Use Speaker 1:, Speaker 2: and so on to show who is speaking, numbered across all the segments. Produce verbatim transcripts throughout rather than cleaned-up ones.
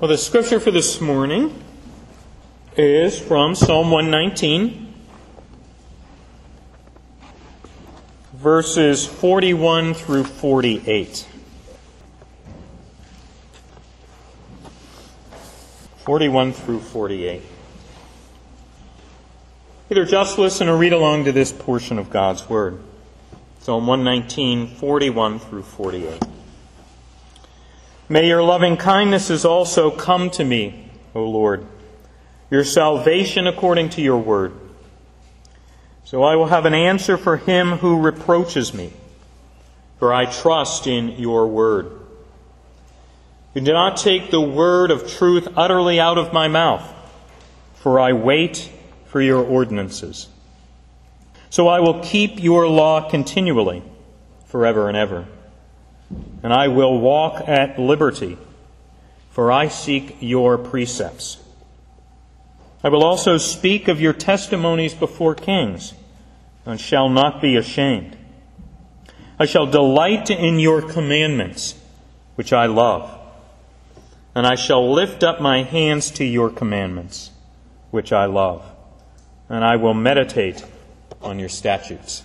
Speaker 1: Well, the scripture for this morning is from Psalm one nineteen, verses forty-one through forty-eight. forty-one through forty-eight. Either just listen or read along to this portion of God's Word. Psalm one nineteen, forty-one through forty-eight. May your loving kindnesses also come to me, O Lord, your salvation according to your word. So I will have an answer for him who reproaches me, for I trust in your word. You do not take the word of truth utterly out of my mouth, for I wait for your ordinances. So I will keep your law continually, forever and ever. And I will walk at liberty, for I seek your precepts. I will also speak of your testimonies before kings, and shall not be ashamed. I shall delight in your commandments, which I love. And I shall lift up my hands to your commandments, which I love. And I will meditate on your statutes.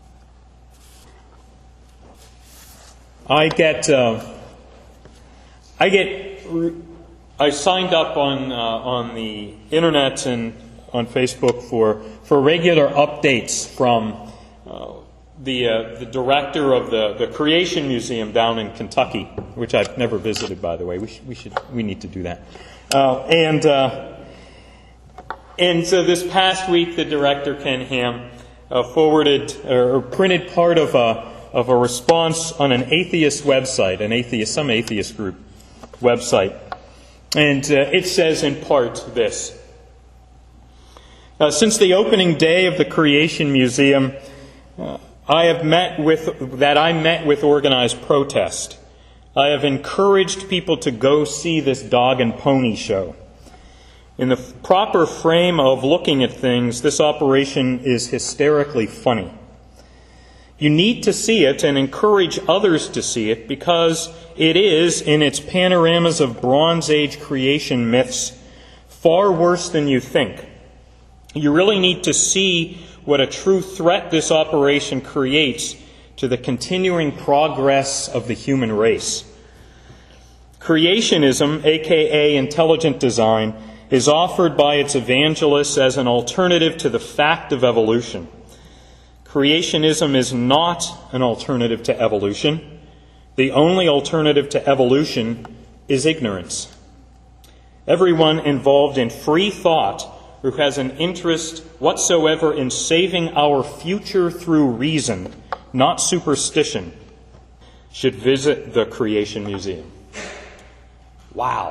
Speaker 1: I get, uh, I get, I signed up on uh, on the internet and on Facebook for for regular updates from uh, the uh, the director of the, the Creation Museum down in Kentucky, which I've never visited, by the way. We should we should we need to do that. Uh, and uh, and so this past week, the director Ken Ham uh, forwarded or printed part of a. of a response on an atheist website, an atheist, some atheist group website. And uh, it says in part this. Uh, since the opening day of the Creation Museum, uh, I have met with, that I met with organized protest. I have encouraged people to go see this dog and pony show. In the proper frame of looking at things, this operation is hysterically funny. You need to see it and encourage others to see it because it is, in its panoramas of Bronze Age creation myths, far worse than you think. You really need to see what a true threat this operation creates to the continuing progress of the human race. Creationism, aka intelligent design, is offered by its evangelists as an alternative to the fact of evolution. Creationism is not an alternative to evolution. The only alternative to evolution is ignorance. Everyone involved in free thought who has an interest whatsoever in saving our future through reason, not superstition, should visit the Creation Museum. Wow.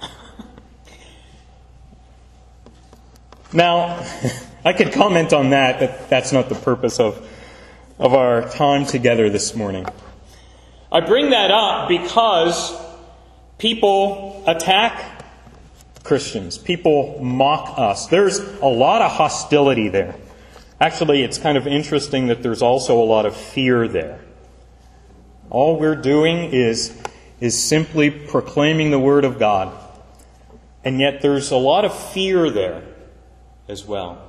Speaker 1: Now, I could comment on that, but that's not the purpose of, of our time together this morning. I bring that up because people attack Christians. People mock us. There's a lot of hostility there. Actually, it's kind of interesting that there's also a lot of fear there. All we're doing is, is simply proclaiming the Word of God. And yet there's a lot of fear there as well.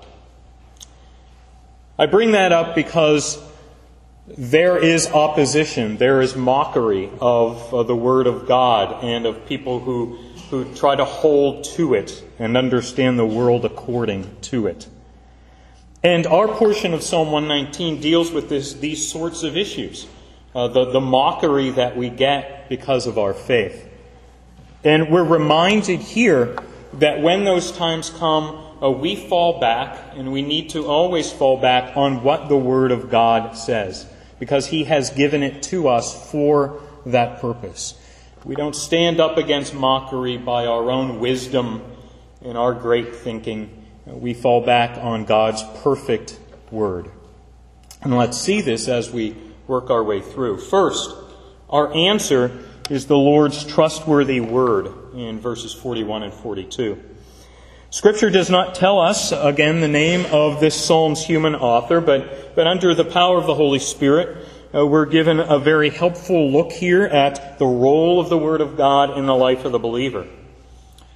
Speaker 1: I bring that up because there is opposition, there is mockery of uh, the Word of God and of people who, who try to hold to it and understand the world according to it. And our portion of Psalm one nineteen deals with this, these sorts of issues, uh, the, the mockery that we get because of our faith. And we're reminded here that when those times come, Uh, we fall back, and we need to always fall back on what the Word of God says, because He has given it to us for that purpose. We don't stand up against mockery by our own wisdom and our great thinking. We fall back on God's perfect Word. And let's see this as we work our way through. First, our answer is the Lord's trustworthy Word in verses forty-one and forty-two. Scripture does not tell us, again, the name of this psalm's human author, but, but under the power of the Holy Spirit, uh, we're given a very helpful look here at the role of the Word of God in the life of the believer.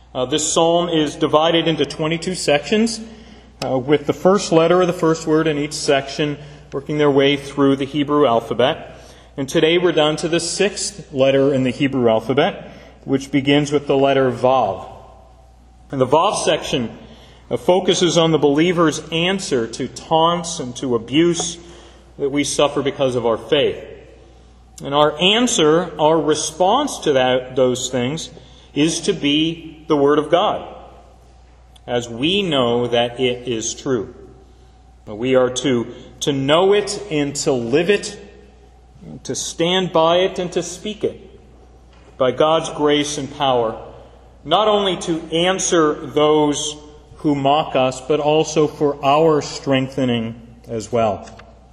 Speaker 1: Uh, this psalm is divided into twenty-two sections, uh, with the first letter of the first word in each section working their way through the Hebrew alphabet. And today we're down to the sixth letter in the Hebrew alphabet, which begins with the letter Vav. And the Vav section uh, focuses on the believer's answer to taunts and to abuse that we suffer because of our faith. And our answer, our response to that, those things, is to be the Word of God, as we know that it is true. We are to, to know it and to live it, to stand by it and to speak it, by God's grace and power, not only to answer those who mock us, but also for our strengthening as well.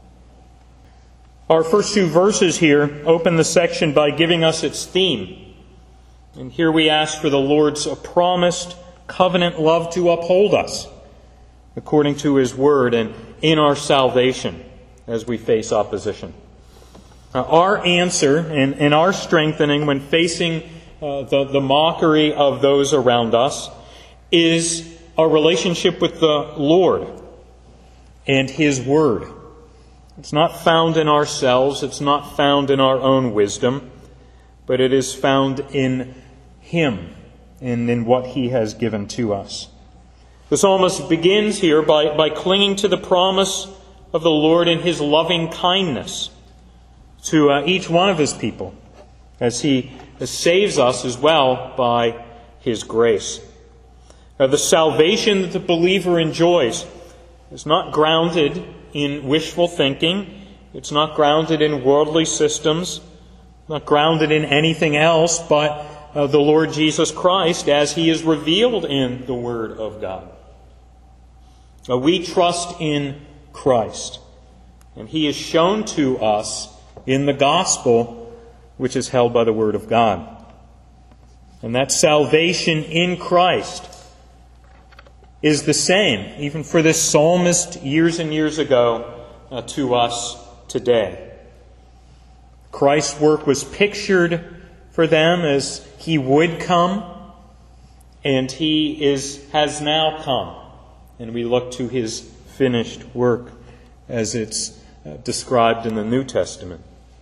Speaker 1: Our first two verses here open the section by giving us its theme. And here we ask for the Lord's promised covenant love to uphold us according to His Word and in our salvation as we face opposition. Now, our answer and, and our strengthening when facing uh, the, the mockery of those around us is our relationship with the Lord and His Word. It's not found in ourselves, it's not found in our own wisdom, but it is found in Him and in what He has given to us. The psalmist begins here by, by clinging to the promise of the Lord in His loving kindness to uh, each one of His people, as He saves us as well by His grace. Now, the salvation that the believer enjoys is not grounded in wishful thinking. It's not grounded in worldly systems, not grounded in anything else but uh, the Lord Jesus Christ as He is revealed in the Word of God. Uh, we trust in Christ, and He is shown to us in the gospel, which is held by the Word of God. And that salvation in Christ is the same, even for this psalmist years and years ago, uh, to us today. Christ's work was pictured for them as He would come, and He is has now come. And we look to His finished work as it's uh, described in the New Testament.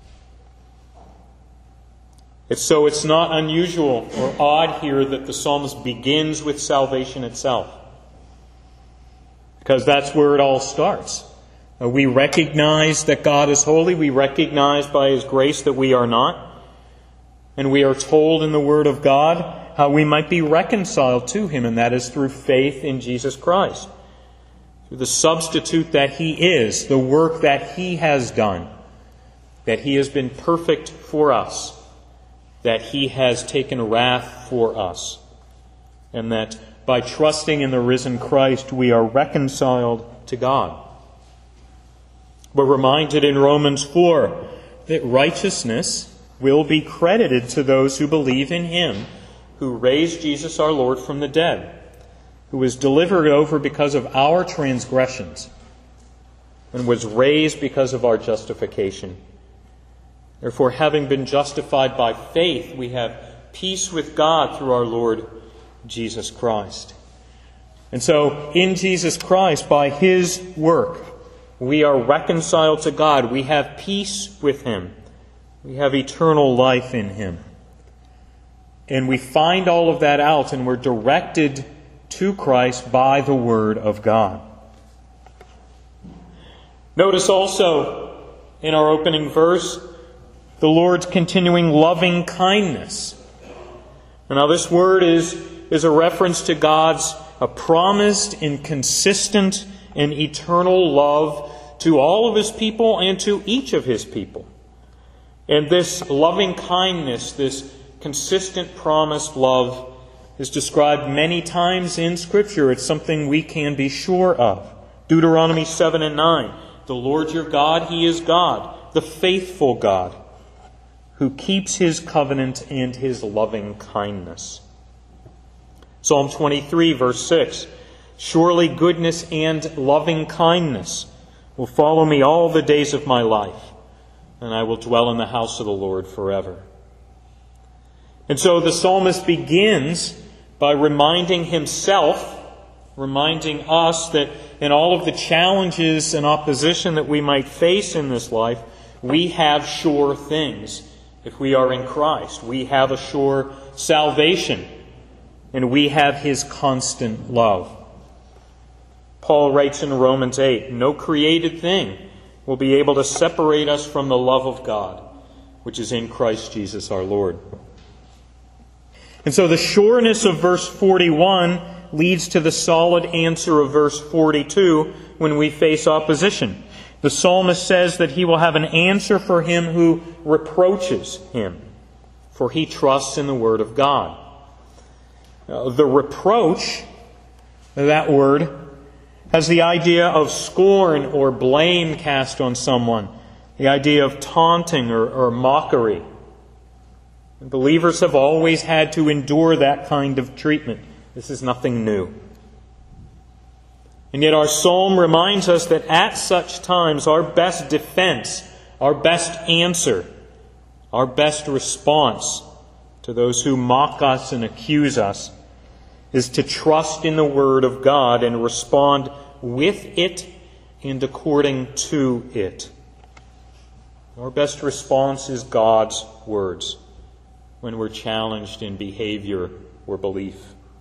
Speaker 1: It's so it's not unusual or odd here that the psalmist begins with salvation itself, because that's where it all starts. Uh, we recognize that God is holy. We recognize by His grace that we are not. And we are told in the Word of God how we might be reconciled to Him, and that is through faith in Jesus Christ. Through the substitute that He is, the work that He has done, that He has been perfect for us, that He has taken wrath for us, and that by trusting in the risen Christ we are reconciled to God. We're reminded in Romans four that righteousness will be credited to those who believe in Him who raised Jesus our Lord from the dead, who was delivered over because of our transgressions and was raised because of our justification. Therefore, having been justified by faith, we have peace with God through our Lord Jesus Christ. And so, in Jesus Christ, by His work, we are reconciled to God. We have peace with Him. We have eternal life in Him. And we find all of that out, and we're directed to Christ by the Word of God. Notice also in our opening verse the Lord's continuing loving kindness. And now this word is, is a reference to God's a promised and consistent and eternal love to all of His people and to each of His people. And this loving kindness, this consistent promised love, is described many times in Scripture. It's something we can be sure of. Deuteronomy seven and nine. The Lord your God, He is God, the faithful God, who keeps His covenant and His loving kindness. Psalm twenty-three, verse six. Surely goodness and loving kindness will follow me all the days of my life, and I will dwell in the house of the Lord forever. And so the psalmist begins by reminding himself, reminding us that in all of the challenges and opposition that we might face in this life, we have sure things. If we are in Christ, we have a sure salvation, and we have his constant love. Paul writes in Romans eight, "No created thing will be able to separate us from the love of God, which is in Christ Jesus our Lord." And so the sureness of verse forty-one leads to the solid answer of verse forty-two when we face opposition. The psalmist says that he will have an answer for him who reproaches him, for he trusts in the word of God. Uh, the reproach, that word, has the idea of scorn or blame cast on someone, the idea of taunting or, or mockery. And believers have always had to endure that kind of treatment. This is nothing new. And yet our psalm reminds us that at such times our best defense, our best answer, our best response to those who mock us and accuse us is to trust in the Word of God and respond with it and according to it. Our best response is God's words when we're challenged in behavior or belief.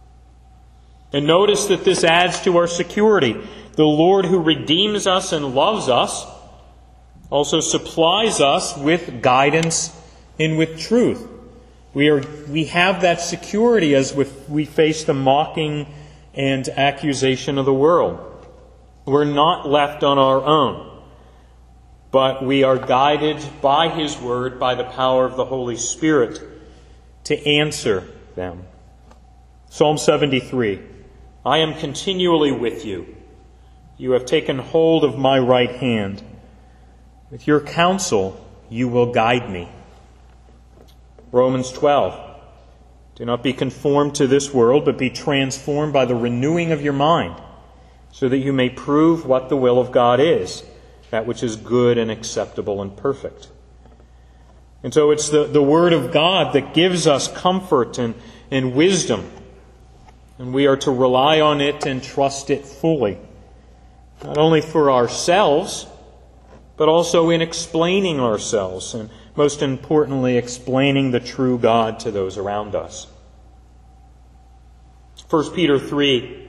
Speaker 1: And notice that this adds to our security. The Lord who redeems us and loves us also supplies us with guidance and with truth. We are we have that security as we face the mocking and accusation of the world. We're not left on our own, but we are guided by His Word, by the power of the Holy Spirit, to answer them. Psalm seventy-three. I am continually with you. You have taken hold of my right hand. With your counsel, you will guide me. Romans twelve. Do not be conformed to this world, but be transformed by the renewing of your mind, so that you may prove what the will of God is, that which is good and acceptable and perfect. And so it's the, the Word of God that gives us comfort and, and wisdom. And we are to rely on it and trust it fully. Not only for ourselves, but also in explaining ourselves. And most importantly, explaining the true God to those around us. First Peter three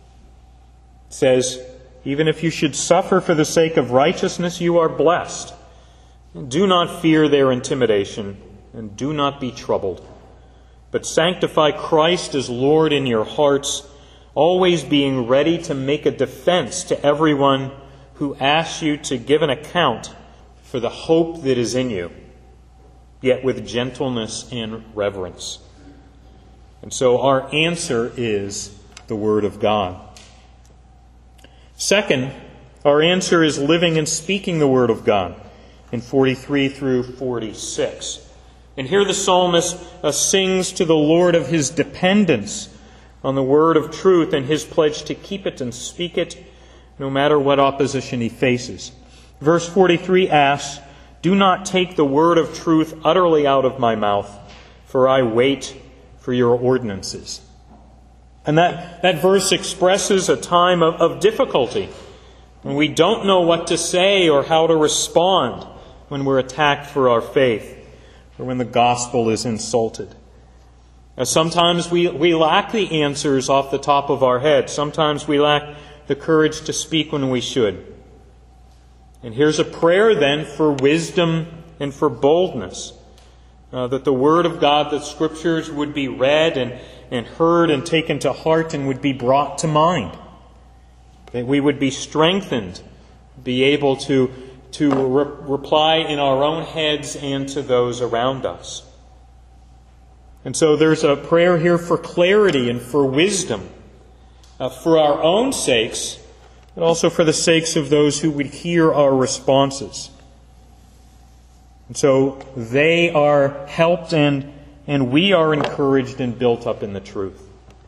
Speaker 1: says, even if you should suffer for the sake of righteousness, you are blessed. Do not fear their intimidation, and do not be troubled. But sanctify Christ as Lord in your hearts, always being ready to make a defense to everyone who asks you to give an account for the hope that is in you, yet with gentleness and reverence. And so our answer is the Word of God. Second, our answer is living and speaking the Word of God in forty-three through forty-six. And here the psalmist uh, sings to the Lord of his dependence on the word of truth and his pledge to keep it and speak it no matter what opposition he faces. Verse forty-three asks, do not take the word of truth utterly out of my mouth, for I wait for your ordinances. And that, that verse expresses a time of, of difficulty when we don't know what to say or how to respond when we're attacked for our faith, or when the gospel is insulted. Now, sometimes we, we lack the answers off the top of our head. Sometimes we lack the courage to speak when we should. And here's a prayer then for wisdom and for boldness. Uh, that the Word of God, the Scriptures would be read and, and heard and taken to heart and would be brought to mind. That we would be strengthened, be able to to re- reply in our own heads and to those around us. And so there's a prayer here for clarity and for wisdom, uh, for our own sakes, but also for the sakes of those who would hear our responses. And so they are helped and, and we are encouraged and built up in the truth.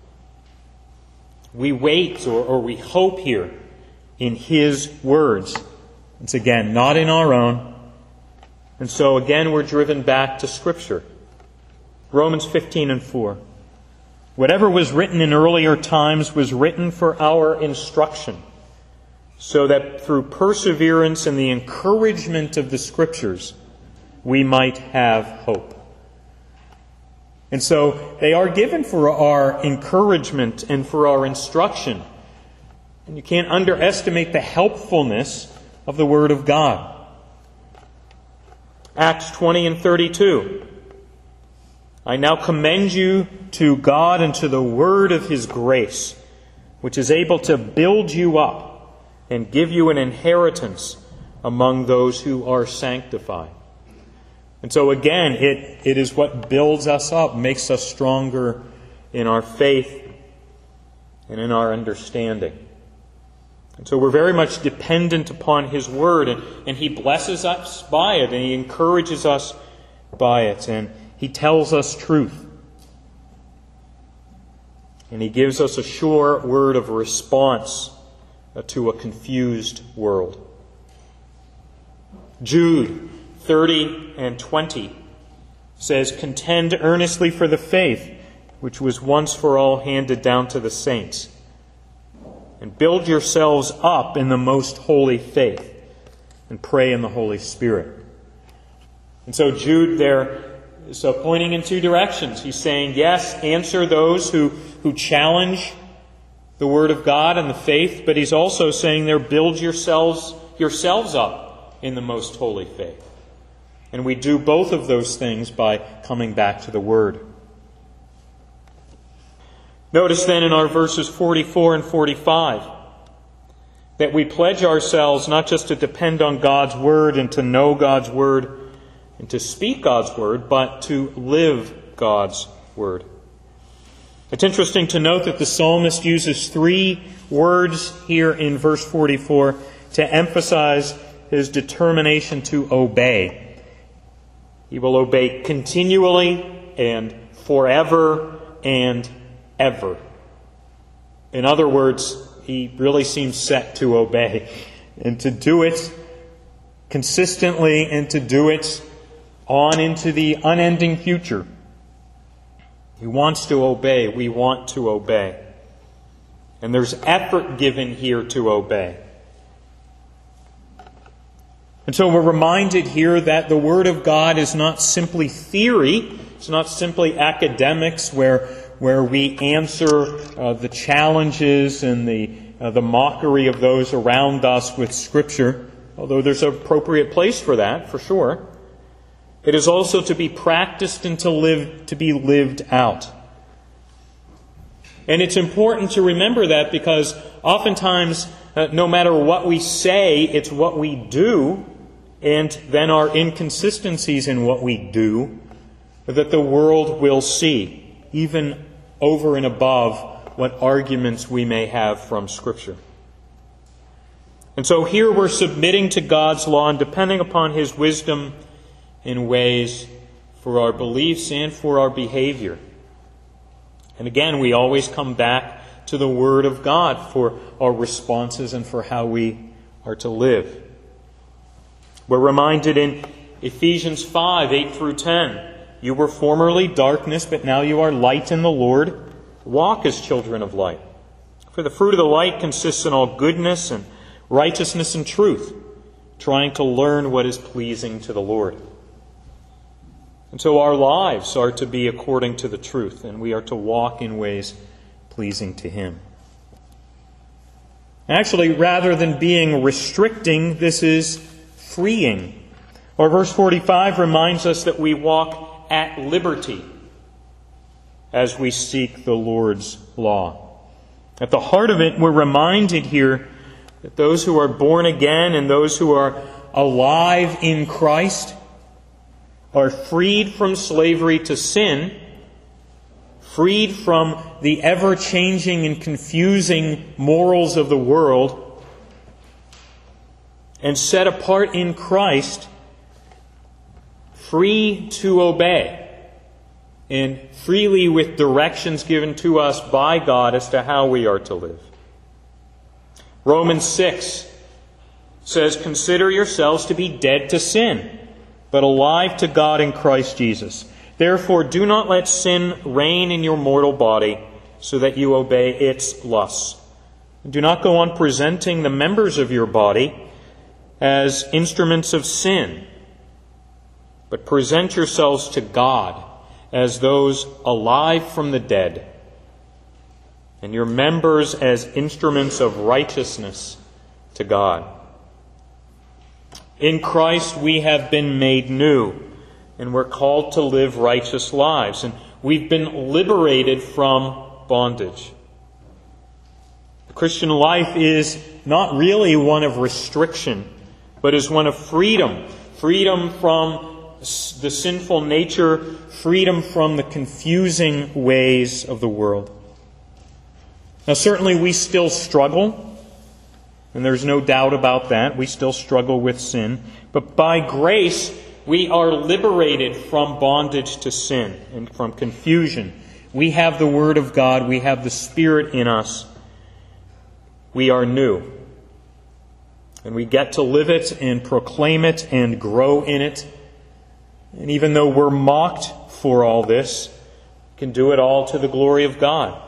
Speaker 1: We wait or, or we hope here in His words. It's again, not in our own. And so again, we're driven back to Scripture. Romans fifteen and four. Whatever was written in earlier times was written for our instruction, so that through perseverance and the encouragement of the Scriptures, we might have hope. And so they are given for our encouragement and for our instruction. And you can't underestimate the helpfulness of the Word of God. Acts twenty and thirty-two. I now commend you to God and to the word of His grace, which is able to build you up and give you an inheritance among those who are sanctified. And so again, it, it is what builds us up, makes us stronger in our faith and in our understanding. And so we're very much dependent upon His Word, and, and He blesses us by it, and He encourages us by it, and He tells us truth. And He gives us a sure word of response to a confused world. Jude thirty and twenty says, "Contend earnestly for the faith which was once for all handed down to the saints, and build yourselves up in the most holy faith, and pray in the Holy Spirit." And so Jude there is pointing in two directions. He's saying, yes, answer those who, who challenge the Word of God and the faith, but he's also saying there, build yourselves, yourselves up in the most holy faith. And we do both of those things by coming back to the Word. Notice then in our verses forty-four and forty-five that we pledge ourselves not just to depend on God's Word and to know God's Word and to speak God's Word, but to live God's Word. It's interesting to note that the psalmist uses three words here in verse forty-four to emphasize his determination to obey. He will obey continually and forever and ever. In other words, he really seems set to obey and to do it consistently and to do it on into the unending future. He wants to obey. We want to obey. And there's effort given here to obey. And so we're reminded here that the Word of God is not simply theory. It's not simply academics where, where we answer uh, the challenges and the, uh, the mockery of those around us with Scripture, although there's an appropriate place for that, for sure. It is also to be practiced and to live, to be lived out. And it's important to remember that because oftentimes, uh, no matter what we say, it's what we do, and then our inconsistencies in what we do, that the world will see, even over and above what arguments we may have from Scripture. And so here we're submitting to God's law and depending upon His wisdom in ways for our beliefs and for our behavior. And again, we always come back to the Word of God for our responses and for how we are to live. We're reminded in Ephesians five, eight through ten, "You were formerly darkness, but now you are light in the Lord. Walk as children of light. For the fruit of the light consists in all goodness and righteousness and truth, trying to learn what is pleasing to the Lord." And so our lives are to be according to the truth, and we are to walk in ways pleasing to Him. Actually, rather than being restricting, this is freeing. Or verse forty-five reminds us that we walk at liberty as we seek the Lord's law. At the heart of it, we're reminded here that those who are born again and those who are alive in Christ are freed from slavery to sin, freed from the ever-changing and confusing morals of the world, and set apart in Christ, free to obey, and freely with directions given to us by God as to how we are to live. Romans six says, "Consider yourselves to be dead to sin, but alive to God in Christ Jesus. Therefore, do not let sin reign in your mortal body, so that you obey its lusts. Do not go on presenting the members of your body as instruments of sin, but present yourselves to God as those alive from the dead, and your members as instruments of righteousness to God. In Christ we have been made new, and we're called to live righteous lives, and we've been liberated from bondage. The Christian life is not really one of restriction, but is one of freedom. Freedom from the sinful nature, freedom from the confusing ways of the world. Now, certainly we still struggle, and there's no doubt about that. We still struggle with sin. But by grace, we are liberated from bondage to sin and from confusion. We have the Word of God. We have the Spirit in us. We are new. And we get to live it and proclaim it and grow in it. And even though we're mocked for all this, we can do it all to the glory of God.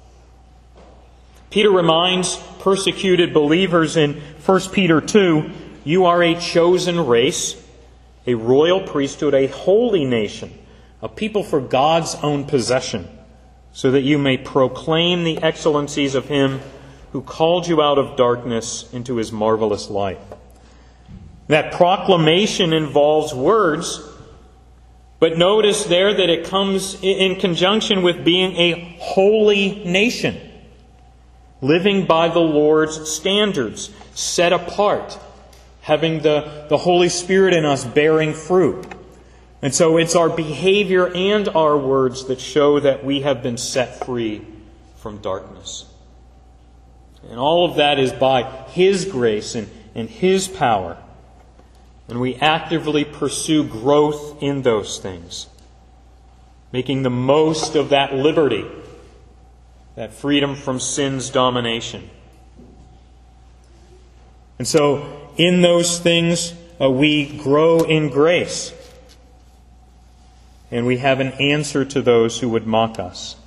Speaker 1: Peter reminds persecuted believers in First Peter two, you are a chosen race, a royal priesthood, a holy nation, a people for God's own possession, so that you may proclaim the excellencies of Him who called you out of darkness into His marvelous light. That proclamation involves words, but notice there that it comes in conjunction with being a holy nation, living by the Lord's standards, set apart, having the, the Holy Spirit in us bearing fruit. And so it's our behavior and our words that show that we have been set free from darkness. And all of that is by His grace and, and His power. And we actively pursue growth in those things, making the most of that liberty, that freedom from sin's domination. And so, in those things, uh, we grow in grace. And we have an answer to those who would mock us.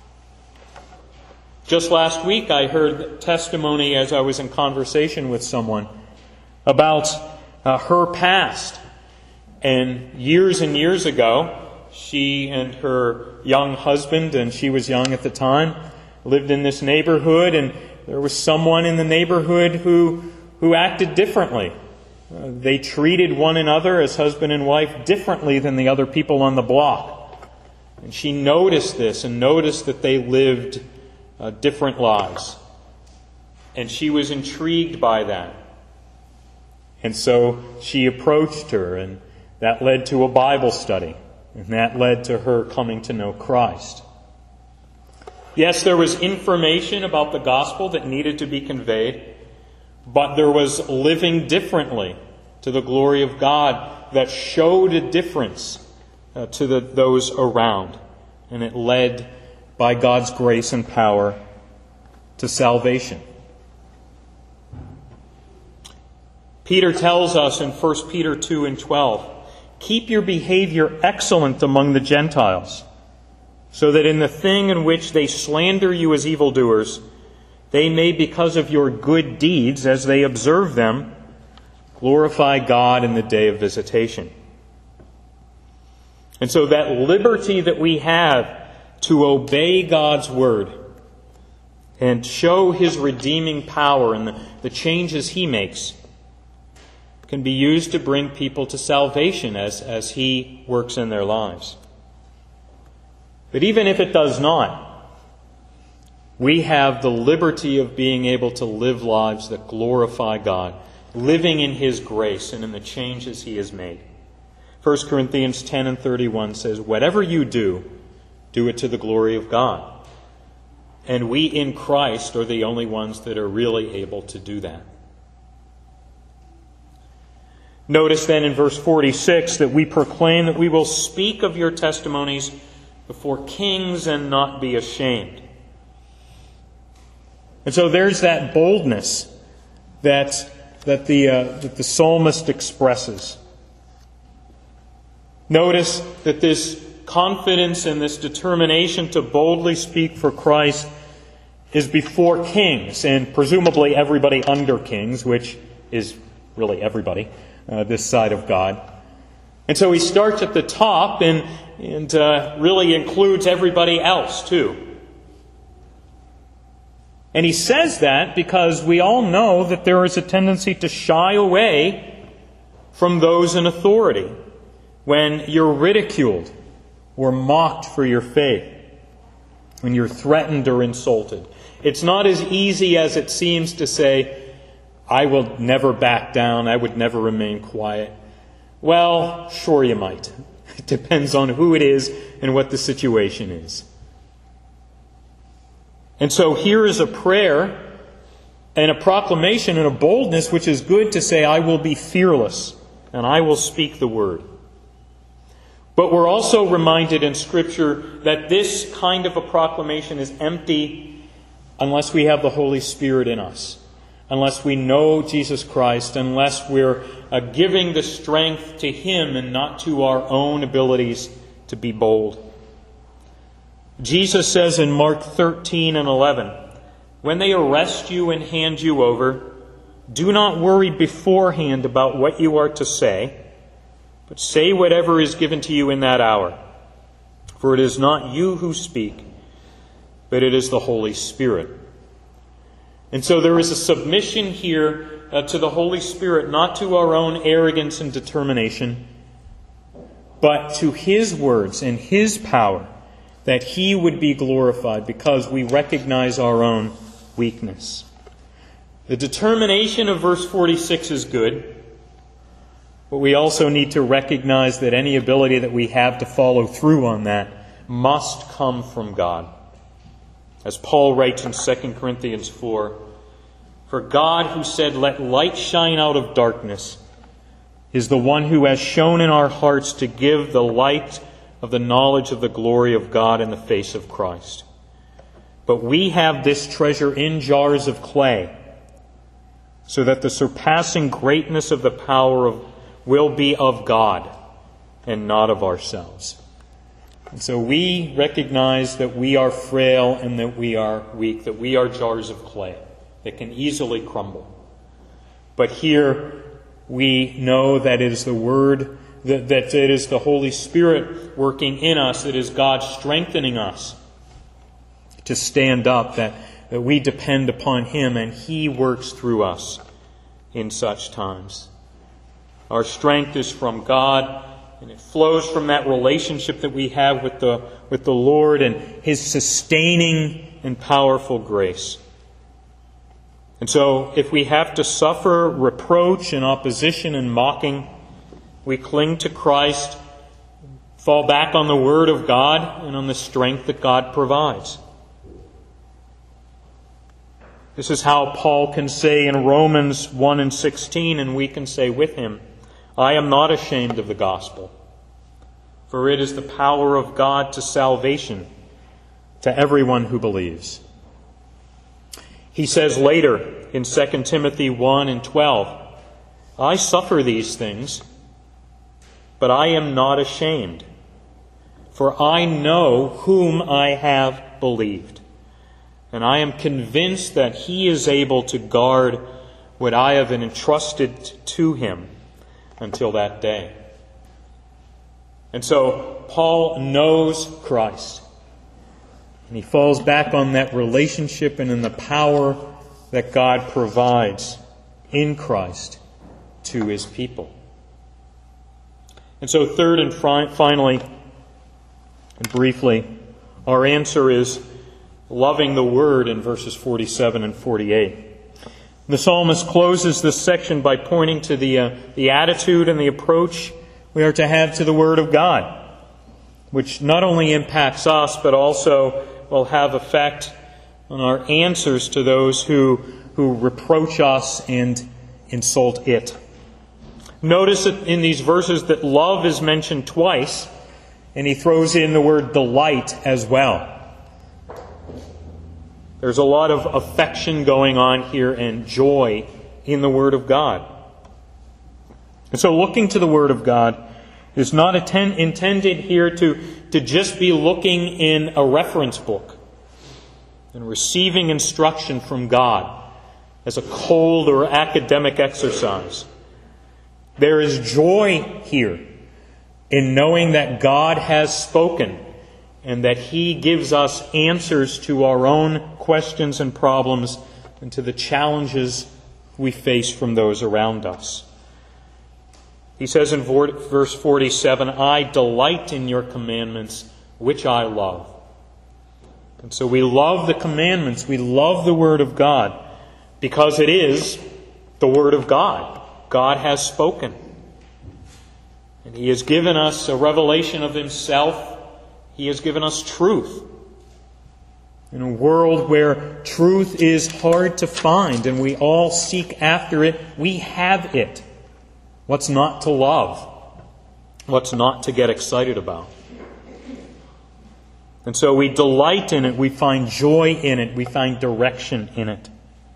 Speaker 1: Just last week, I heard testimony as I was in conversation with someone about uh, her past. And years and years ago, she and her young husband, and she was young at the time, lived in this neighborhood, and there was someone in the neighborhood who who acted differently. Uh, they treated one another as husband and wife differently than the other people on the block. And she noticed this and noticed that they lived uh, different lives. And she was intrigued by that. And so she approached her, and that led to a Bible study. And that led to her coming to know Christ. Yes, there was information about the gospel that needed to be conveyed, but there was living differently to the glory of God that showed a difference uh, to the, those around. And it led, by God's grace and power, to salvation. Peter tells us in First Peter two and twelve, keep your behavior excellent among the Gentiles, so that in the thing in which they slander you as evildoers, they may, because of your good deeds, as they observe them, glorify God in the day of visitation. And so that liberty that we have to obey God's word and show His redeeming power and the, the changes He makes can be used to bring people to salvation as, as He works in their lives. But even if it does not, we have the liberty of being able to live lives that glorify God, living in His grace and in the changes He has made. First Corinthians ten and thirty-one says, whatever you do, do it to the glory of God. And we in Christ are the only ones that are really able to do that. Notice then in verse forty-six that we proclaim that we will speak of your testimonies before kings and not be ashamed. And so there's that boldness that that the uh, that the psalmist expresses. Notice that this confidence and this determination to boldly speak for Christ is before kings, and presumably everybody under kings, which is really everybody, uh, this side of God. And so he starts at the top and, and uh, really includes everybody else too. And he says that because we all know that there is a tendency to shy away from those in authority when you're ridiculed or mocked for your faith, when you're threatened or insulted. It's not as easy as it seems to say, I will never back down, I would never remain quiet. Well, sure you might. It depends on who it is and what the situation is. And so here is a prayer and a proclamation and a boldness which is good to say, I will be fearless and I will speak the word. But we're also reminded in Scripture that this kind of a proclamation is empty unless we have the Holy Spirit in us, unless we know Jesus Christ, unless we're uh, giving the strength to Him and not to our own abilities to be bold. Jesus says in Mark thirteen and eleven, when they arrest you and hand you over, do not worry beforehand about what you are to say, but say whatever is given to you in that hour. For it is not you who speak, but it is the Holy Spirit. And so there is a submission here uh, to the Holy Spirit, not to our own arrogance and determination, but to His words and His power, that He would be glorified because we recognize our own weakness. The determination of verse forty-six is good, but we also need to recognize that any ability that we have to follow through on that must come from God. As Paul writes in Second Corinthians four, for God who said, let light shine out of darkness, is the one who has shown in our hearts to give the light of the knowledge of the glory of God in the face of Christ. But we have this treasure in jars of clay, so that the surpassing greatness of the power of, will be of God and not of ourselves. And so we recognize that we are frail and that we are weak, that we are jars of clay that can easily crumble. But here we know that it is the Word, that, that it is the Holy Spirit working in us, it is God strengthening us to stand up, that, that we depend upon Him and He works through us in such times. Our strength is from God, and it flows from that relationship that we have with the, with the Lord and His sustaining and powerful grace. And so, if we have to suffer reproach and opposition and mocking, we cling to Christ, fall back on the Word of God and on the strength that God provides. This is how Paul can say in Romans one and sixteen, and we can say with him, I am not ashamed of the gospel, for it is the power of God to salvation to everyone who believes. He says later in Second Timothy one and twelve, I suffer these things, but I am not ashamed, for I know whom I have believed, and I am convinced that He is able to guard what I have entrusted to Him until that day. And so Paul knows Christ. And he falls back on that relationship and in the power that God provides in Christ to His people. And so third and finally, and briefly, our answer is loving the Word in verses forty-seven and forty-eight. The psalmist closes this section by pointing to the, uh, the attitude and the approach we are to have to the Word of God, which not only impacts us, but also will have effect on our answers to those who, who reproach us and insult it. Notice that in these verses that love is mentioned twice, and he throws in the word delight as well. There's a lot of affection going on here and joy in the Word of God. And so looking to the Word of God, It's not atten- intended here to, to just be looking in a reference book and receiving instruction from God as a cold or academic exercise. There is joy here in knowing that God has spoken and that He gives us answers to our own questions and problems and to the challenges we face from those around us. He says in verse forty-seven, I delight in your commandments, which I love. And so we love the commandments, we love the Word of God, because it is the Word of God. God has spoken. And He has given us a revelation of Himself. He has given us truth. In a world where truth is hard to find and we all seek after it, we have it. What's not to love? What's not to get excited about? And so we delight in it, we find joy in it, we find direction in it.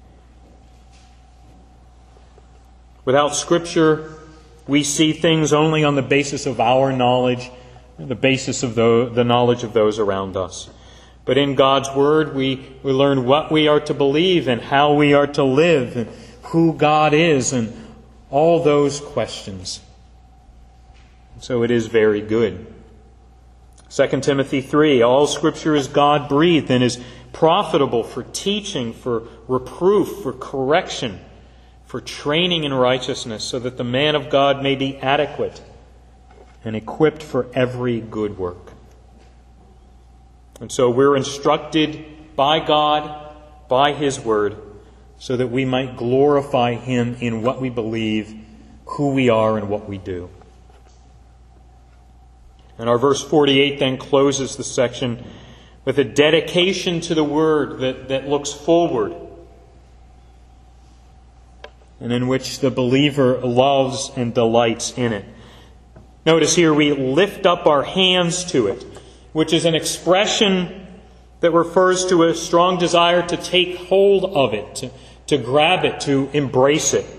Speaker 1: Without Scripture, we see things only on the basis of our knowledge, the basis of the, the knowledge of those around us. But in God's Word, we, we learn what we are to believe and how we are to live and who God is and all those questions. So it is very good. Second Timothy three, all Scripture is God-breathed and is profitable for teaching, for reproof, for correction, for training in righteousness, so that the man of God may be adequate and equipped for every good work. And so we're instructed by God, by His Word, so that we might glorify Him in what we believe, who we are, and what we do. And our verse forty-eight then closes the section with a dedication to the Word that, that looks forward, and in which the believer loves and delights in it. Notice here we lift up our hands to it, which is an expression that refers to a strong desire to take hold of it, to, to grab it, to embrace it.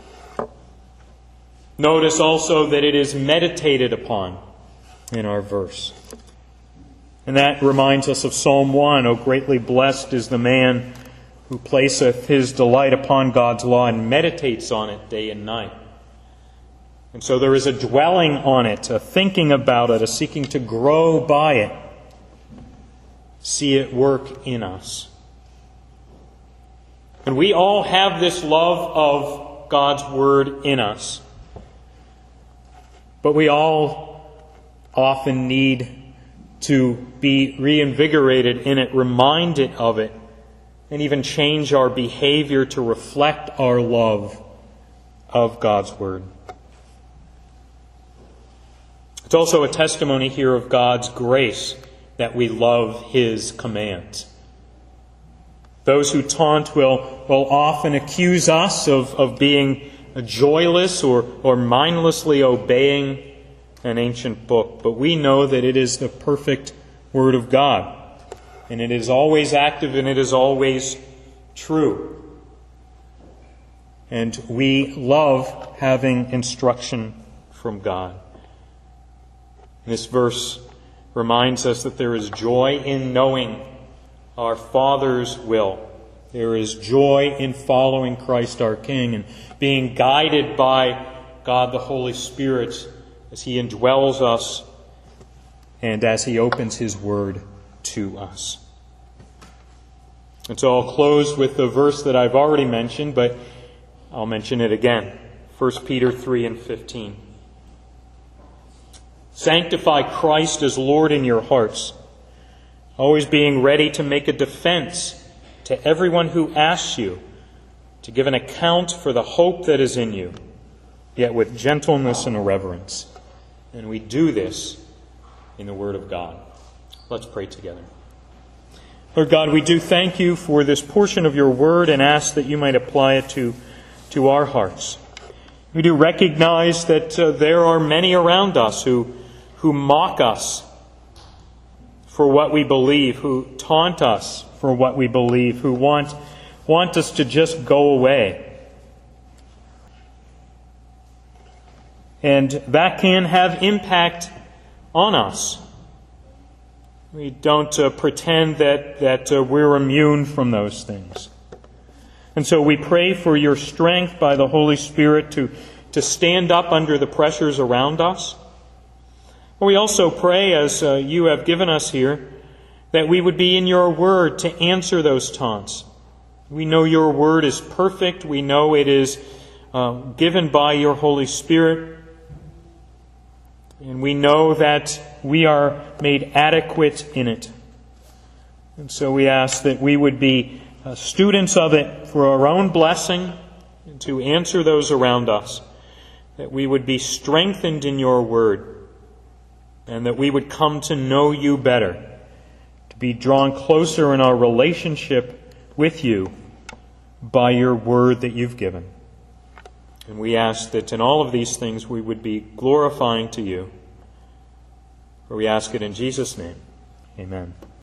Speaker 1: Notice also that it is meditated upon in our verse. And that reminds us of Psalm one, O greatly blessed is the man who placeth his delight upon God's law and meditates on it day and night. And so there is a dwelling on it, a thinking about it, a seeking to grow by it, see it work in us. And we all have this love of God's Word in us. But we all often need to be reinvigorated in it, reminded of it, and even change our behavior to reflect our love of God's Word. It's also a testimony here of God's grace that we love His commands. Those who taunt will, will often accuse us of, of being joyless or, or mindlessly obeying an ancient book. But we know that it is the perfect Word of God. And it is always active and it is always true. And we love having instruction from God. This verse reminds us that there is joy in knowing our Father's will. There is joy in following Christ our King and being guided by God the Holy Spirit as He indwells us and as He opens His Word to us. And so I'll close with the verse that I've already mentioned, but I'll mention it again. First Peter three and fifteen. Sanctify Christ as Lord in your hearts, always being ready to make a defense to everyone who asks you to give an account for the hope that is in you, yet with gentleness and reverence. And we do this in the Word of God. Let's pray together. Lord God, we do thank You for this portion of Your Word and ask that You might apply it to, to our hearts. We do recognize that uh, there are many around us who who mock us for what we believe, who taunt us for what we believe, who want, want us to just go away. And that can have impact on us. We don't uh, pretend that, that uh, we're immune from those things. And so we pray for your strength by the Holy Spirit to, to stand up under the pressures around us. We also pray, as uh, you have given us here, that we would be in your word to answer those taunts. We know your word is perfect. We know it is uh, given by your Holy Spirit. And we know that we are made adequate in it. And so we ask that we would be uh, students of it for our own blessing and to answer those around us. That we would be strengthened in your word. And that we would come to know you better. To be drawn closer in our relationship with you by your word that you've given. And we ask that in all of these things we would be glorifying to you. For we ask it in Jesus' name. Amen.